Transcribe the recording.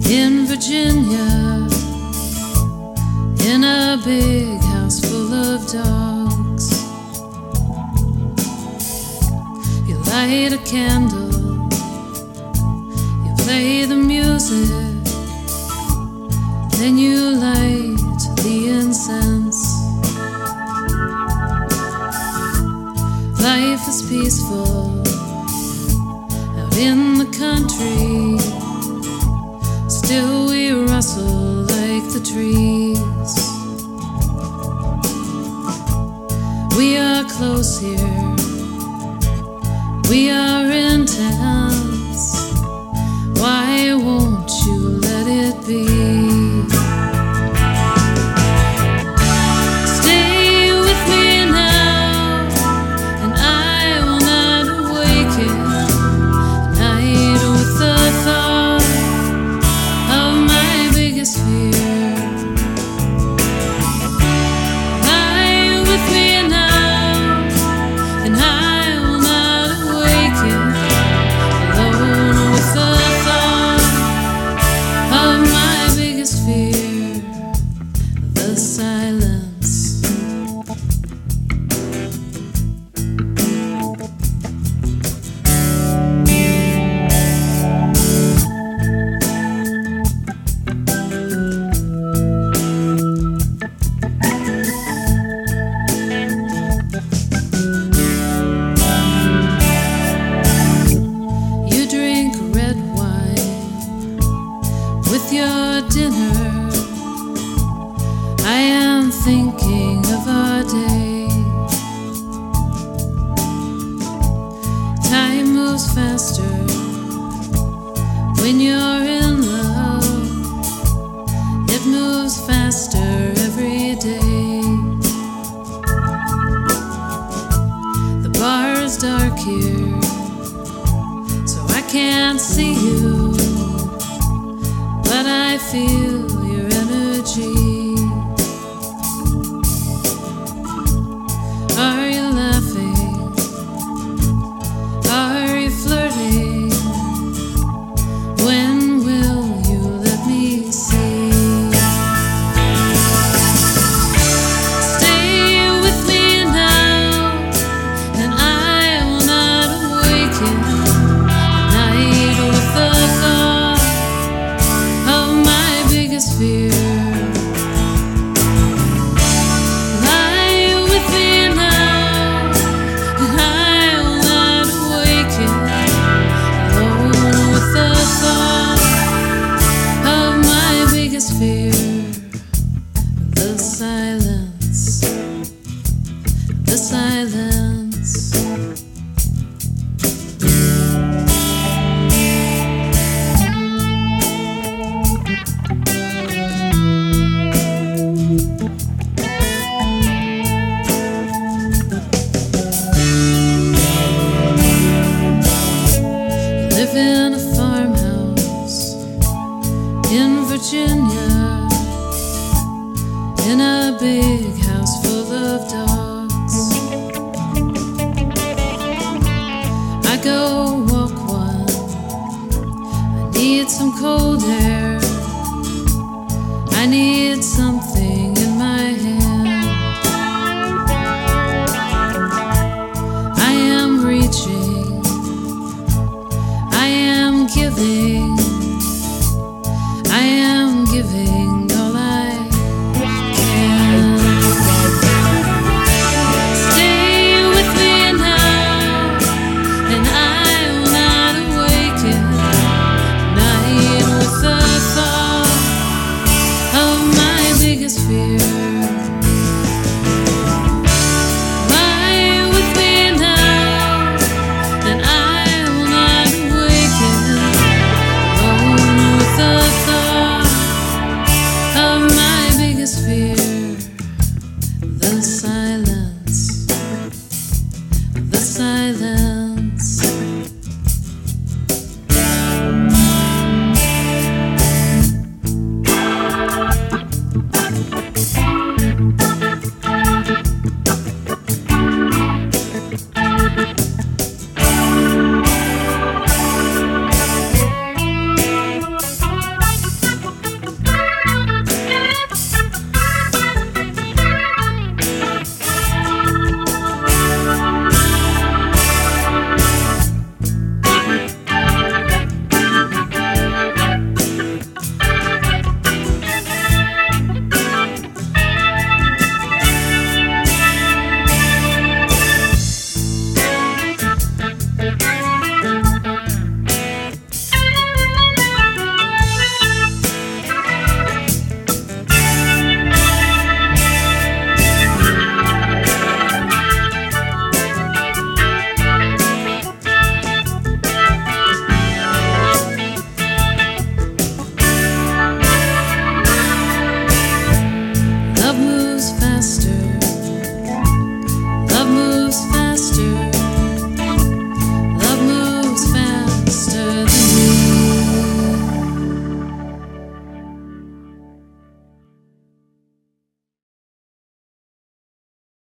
in Virginia, in a big house full of dogs. You light a candle, you play the music, then you light the incense. Life is peaceful out in the country, still we rustle like the trees. We are close here, we are intense. Why won't you let it be? With your dinner, I am thinking of our day. Time moves faster when you're in love. It moves faster every day. The bar is dark here, so I can't see you, but I feel your energy. Are you laughing? Are you flirting? When will you let me see? Stay with me now, and I will not awaken at night with the thought of my biggest fear. Lie with me now, and I will not awaken alone with the thought of my biggest fear. The silence, the silence. Live in a farmhouse in Virginia, in a big house full of dogs. I go walk one, I need some cold air, I need some